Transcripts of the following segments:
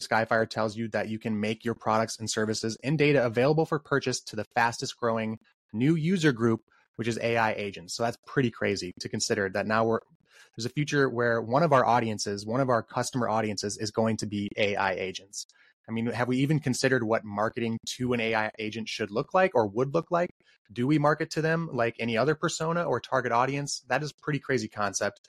Skyfire tells you that you can make your products and services in data available for purchase to the fastest growing new user group, which is AI agents. So that's pretty crazy to consider that now there's a future where one of our customer audiences is going to be AI agents. I mean, have we even considered what marketing to an AI agent should look like or would look like? Do we market to them like any other persona or target audience? That is a pretty crazy concept.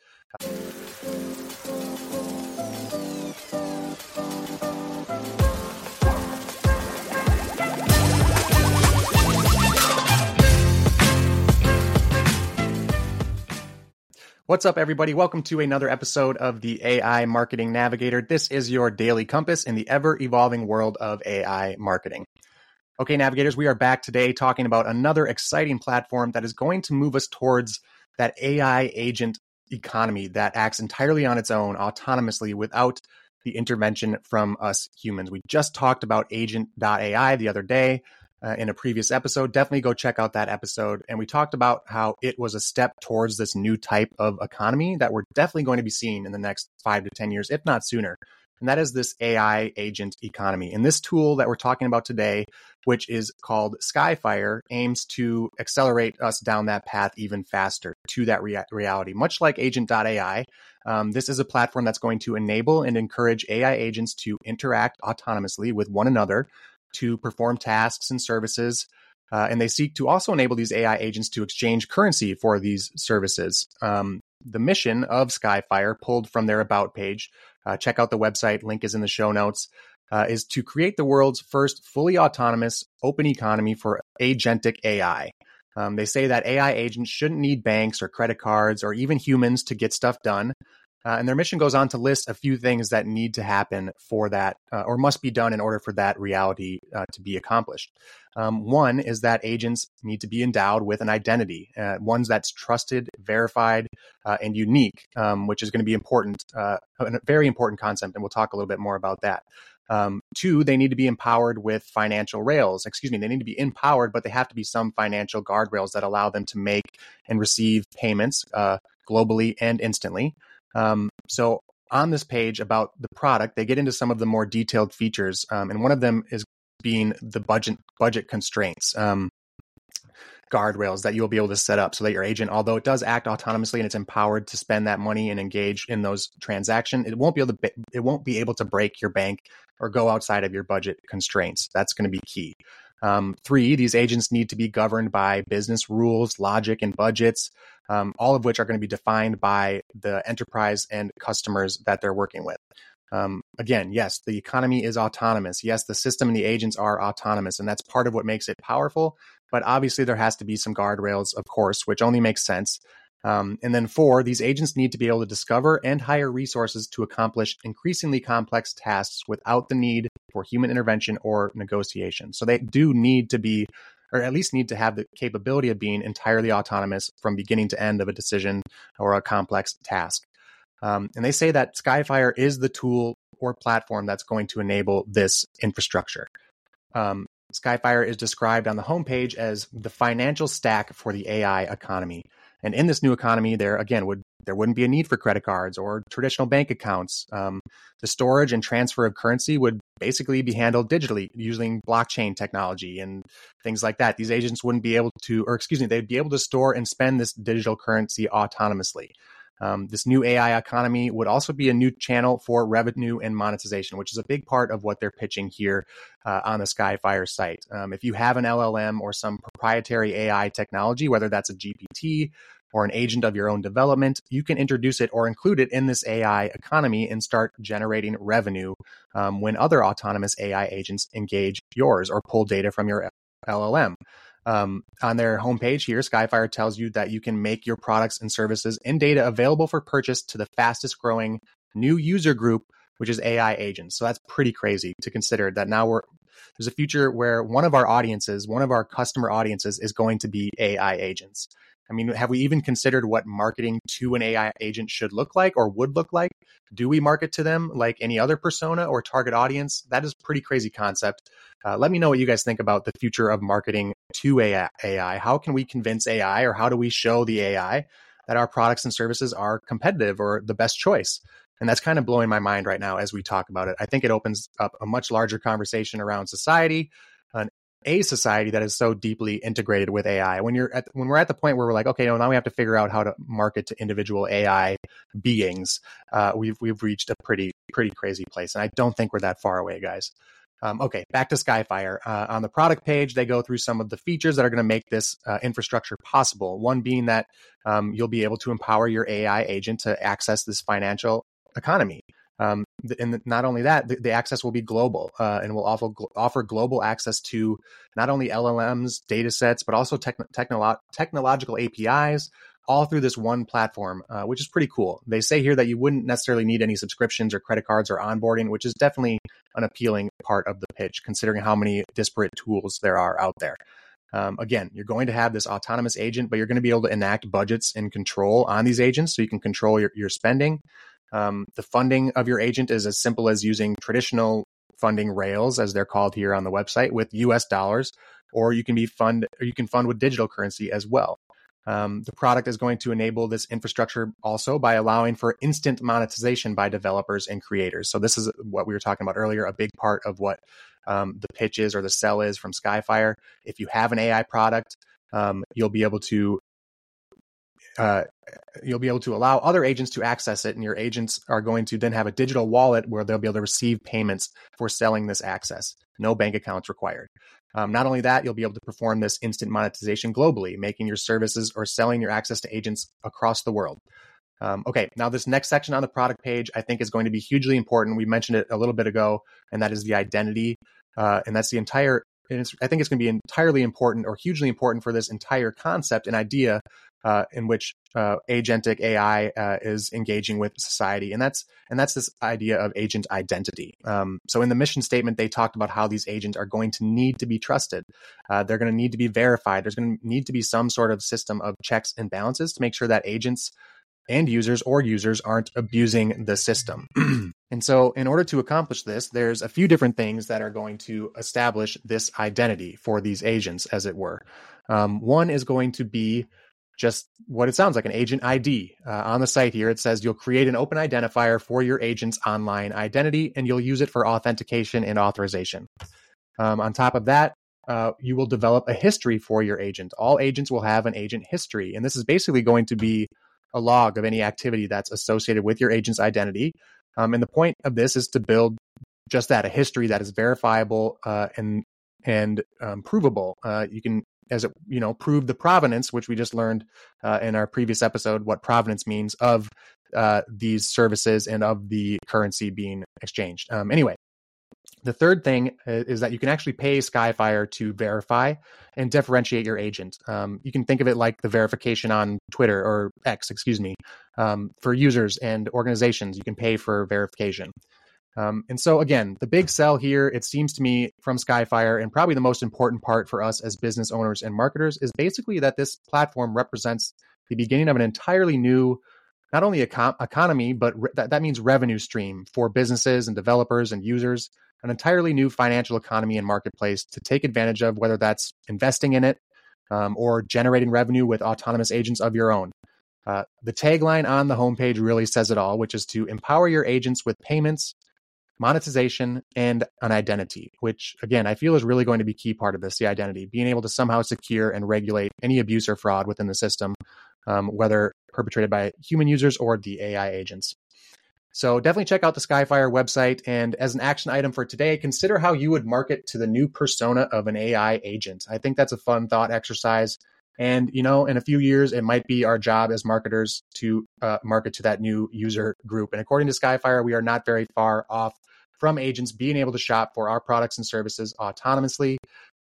What's up, everybody? Welcome to another episode of the AI Marketing Navigator. This is your daily compass in the ever-evolving world of AI marketing. Okay, navigators, we are back today talking about another exciting platform that is going to move us towards that AI agent economy that acts entirely on its own, autonomously, without the intervention from us humans. We just talked about Agent.ai the other day in a previous episode. Definitely go check out that episode. And we talked about how it was a step towards this new type of economy that we're definitely going to be seeing in the next 5 to 10 years, if not sooner. And that is this AI agent economy. And this tool that we're talking about today, which is called Skyfire, aims to accelerate us down that path even faster to that reality. Much like Agent.ai, this is a platform that's going to enable and encourage AI agents to interact autonomously with one another to perform tasks and services. And they seek to also enable these AI agents to exchange currency for these services. The mission of Skyfire, pulled from their About page, check out the website, link is in the show notes, is to create the world's first fully autonomous open economy for agentic AI. They say that AI agents shouldn't need banks or credit cards or even humans to get stuff done. And their mission goes on to list a few things that need to happen for that, or must be done in order for that reality to be accomplished. One is that agents need to be endowed with an identity, one that's trusted, verified, and unique, which is going to be important, a very important concept, and we'll talk a little bit more about that. Two, they need to be empowered with financial rails. They need to be empowered, but they have to be some financial guardrails that allow them to make and receive payments globally and instantly. So on this page about the product, they get into some of the more detailed features, and one of them is being the budget constraints, guardrails that you'll be able to set up so that your agent, although it does act autonomously and it's empowered to spend that money and engage in those transactions, it won't be able to break your bank or go outside of your budget constraints. That's going to be key. Three, these agents need to be governed by business rules, logic, and budgets, all of which are going to be defined by the enterprise and customers that they're working with. Again, yes, the economy is autonomous. Yes, the system and the agents are autonomous, and that's part of what makes it powerful. But obviously, there has to be some guardrails, of course, which only makes sense. And then four, these agents need to be able to discover and hire resources to accomplish increasingly complex tasks without the need for human intervention or negotiation. So they do need to be, or at least need to have the capability of being entirely autonomous from beginning to end of a decision or a complex task. And they say that Skyfire is the tool or platform that's going to enable this infrastructure. Skyfire is described on the homepage as the financial stack for the AI economy. And in this new economy, there wouldn't be a need for credit cards or traditional bank accounts. The storage and transfer of currency would basically be handled digitally using blockchain technology and things like that. These agents wouldn't be able to, they'd be able to store and spend this digital currency autonomously. This new AI economy would also be a new channel for revenue and monetization, which is a big part of what they're pitching here on the Skyfire site. If you have an LLM or some proprietary AI technology, whether that's a GPT or an agent of your own development, you can introduce it or include it in this AI economy and start generating revenue when other autonomous AI agents engage yours or pull data from your LLM. On their homepage here, Skyfire tells you that you can make your products and services in data available for purchase to the fastest growing new user group, which is AI agents. So that's pretty crazy to consider that now there's a future where one of our customer audiences is going to be AI agents. I mean, have we even considered what marketing to an AI agent should look like or would look like? Do we market to them like any other persona or target audience? That is a pretty crazy concept. Let me know what you guys think about the future of marketing to AI. How can we convince AI, or how do we show the AI that our products and services are competitive or the best choice? And that's kind of blowing my mind right now as we talk about it. I think it opens up a much larger conversation around society, a society that is so deeply integrated with AI. When we're at the point where we're like, okay, now we have to figure out how to market to individual AI beings, we've reached a pretty crazy place. And I don't think we're that far away, guys. Okay, back to Skyfire. On the product page, they go through some of the features that are going to make this infrastructure possible. One being that you'll be able to empower your AI agent to access this financial economy. And not only that, the access will be global and will offer global access to not only LLMs, data sets, but also technological APIs, all through this one platform, which is pretty cool. They say here that you wouldn't necessarily need any subscriptions or credit cards or onboarding, which is definitely an appealing part of the pitch, considering how many disparate tools there are out there. Again, you're going to have this autonomous agent, but you're going to be able to enact budgets and control on these agents so you can control your spending. The funding of your agent is as simple as using traditional funding rails, as they're called here on the website, with US dollars, or you can fund with digital currency as well. The product is going to enable this infrastructure also by allowing for instant monetization by developers and creators. So this is what we were talking about earlier, a big part of what the pitch is or the sell is from Skyfire. If you have an AI product, you'll be able to allow other agents to access it, and your agents are going to then have a digital wallet where they'll be able to receive payments for selling this access. No bank accounts required. Not only that, you'll be able to perform this instant monetization globally, making your services or selling your access to agents across the world. Okay, now this next section on the product page, I think is going to be hugely important. We mentioned it a little bit ago, and that is the identity. And that's I think it's going to be entirely important or hugely important for this entire concept and idea in which agentic AI is engaging with society, and that's this idea of agent identity. So in the mission statement, they talked about how these agents are going to need to be trusted. They're going to need to be verified. There's going to need to be some sort of system of checks and balances to make sure that agents and users aren't abusing the system. And so in order to accomplish this, there's a few different things that are going to establish this identity for these agents, as it were. One is going to be just what it sounds like, an agent ID. On the site here, it says you'll create an open identifier for your agent's online identity, and you'll use it for authentication and authorization. On top of that, you will develop a history for your agent. All agents will have an agent history, and this is basically going to be a log of any activity that's associated with your agent's identity. And the point of this is to build just that, a history that is verifiable and provable. You can, prove the provenance, which we just learned in our previous episode, what provenance means of these services and of the currency being exchanged. Anyway, the third thing is that you can actually pay Skyfire to verify and differentiate your agent. You can think of it like the verification on Twitter or X, for users and organizations. You can pay for verification. And so again, the big sell here, it seems to me from Skyfire, and probably the most important part for us as business owners and marketers, is basically that this platform represents the beginning of an entirely new, not only economy, but that means revenue stream for businesses and developers and users, an entirely new financial economy and marketplace to take advantage of, whether that's investing in it or generating revenue with autonomous agents of your own. The tagline on the homepage really says it all, which is to empower your agents with payments, monetization, and an identity, which again, I feel is really going to be a key part of this, the identity, being able to somehow secure and regulate any abuse or fraud within the system, whether perpetrated by human users or the AI agents. So definitely check out the Skyfire website. And as an action item for today, consider how you would market to the new persona of an AI agent. I think that's a fun thought exercise. And, in a few years, it might be our job as marketers to market to that new user group. And according to Skyfire, we are not very far off from agents being able to shop for our products and services autonomously.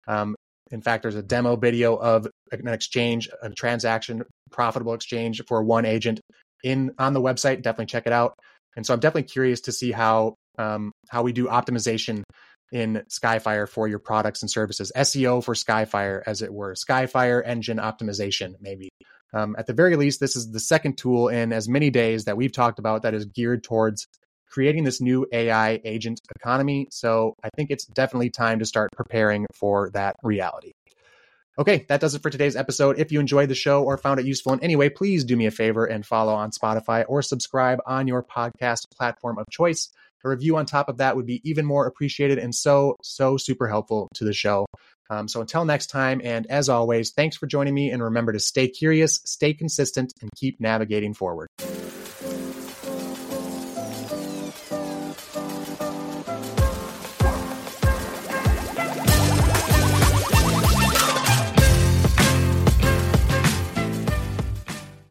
In fact, there's a demo video of an exchange, a transaction, profitable exchange for one agent on the website. Definitely check it out. And so I'm definitely curious to see how we do optimization in Skyfire for your products and services. SEO for Skyfire, as it were. Skyfire engine optimization, maybe. At the very least, this is the second tool in as many days that we've talked about that is geared towards creating this new AI agent economy. So I think it's definitely time to start preparing for that reality. Okay, that does it for today's episode. If you enjoyed the show or found it useful in any way, please do me a favor and follow on Spotify or subscribe on your podcast platform of choice. A review on top of that would be even more appreciated and so super helpful to the show. So until next time, and as always, thanks for joining me, and remember to stay curious, stay consistent, and keep navigating forward.